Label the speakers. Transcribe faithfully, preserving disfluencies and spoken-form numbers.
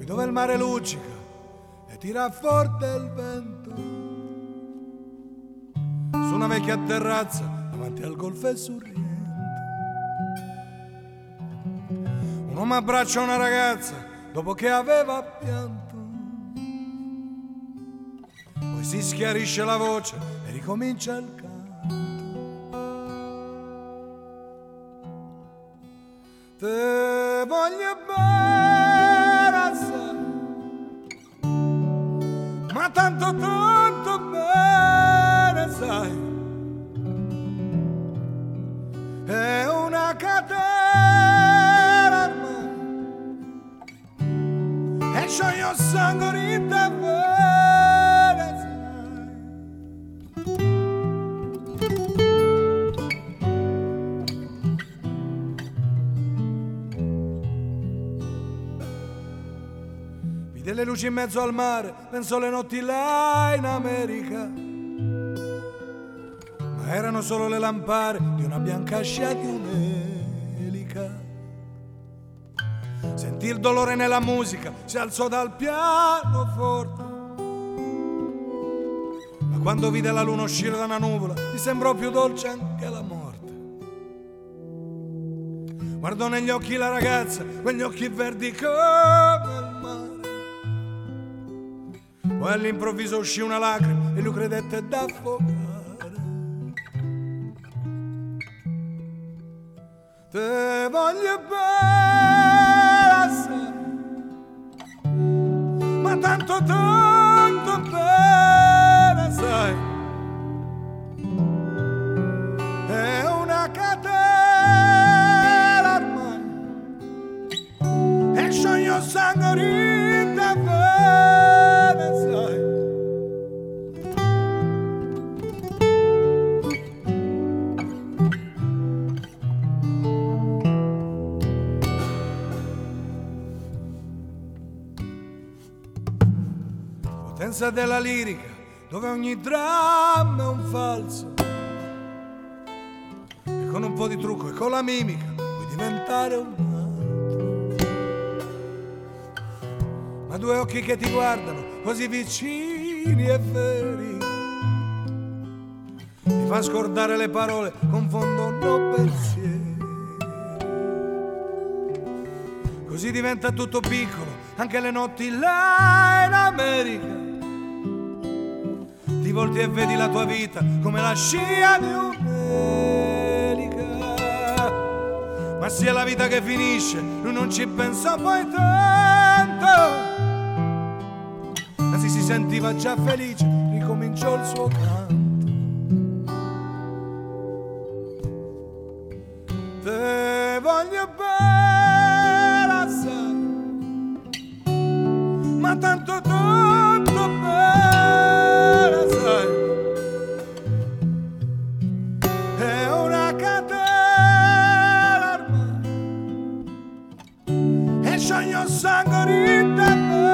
Speaker 1: dove il mare luccica e tira forte il vento, su una vecchia terrazza davanti al golfo e sorriente. Un uomo abbraccia una ragazza dopo che aveva pianto, poi si schiarisce la voce e ricomincia il canto. Te voglio bene assai, ma tanto tanto bene sai, è una catena ormai, e scioglie il sangue di te bene sai. Delle luci in mezzo al mare, penso le notti là in America, ma erano solo le lampare di una bianca scia di un'elica. Sentì il dolore nella musica, si alzò dal pianoforte, ma quando vide la luna uscire da una nuvola gli sembrò più dolce anche la morte. Guardò negli occhi la ragazza, quegli occhi verdi come il mare, poi all'improvviso uscì una lacrima e lui credette d'affogare. Te voglio bene assai, ma tanto tanto bene sai, è una catena ormai, e scioglie il sangue di te bene sai. Potenza della lirica, dove ogni dramma è un falso, e con un po' di trucco e con la mimica puoi diventare un altro. Ma due occhi che ti guardano così vicini e veri ti fa scordare le parole, confondono pensieri. Così diventa tutto piccolo, anche le notti là in America. Ti volti e vedi la tua vita come la scia di un'elica. Ma sia la vita che finisce, lui non ci pensa poi tanto. Anzi si sentiva già felice, ricominciò il suo canto. Te voglio bene assai, ma tanto tanto bene sai, è una catena ormai, e scioglie il sangue di te.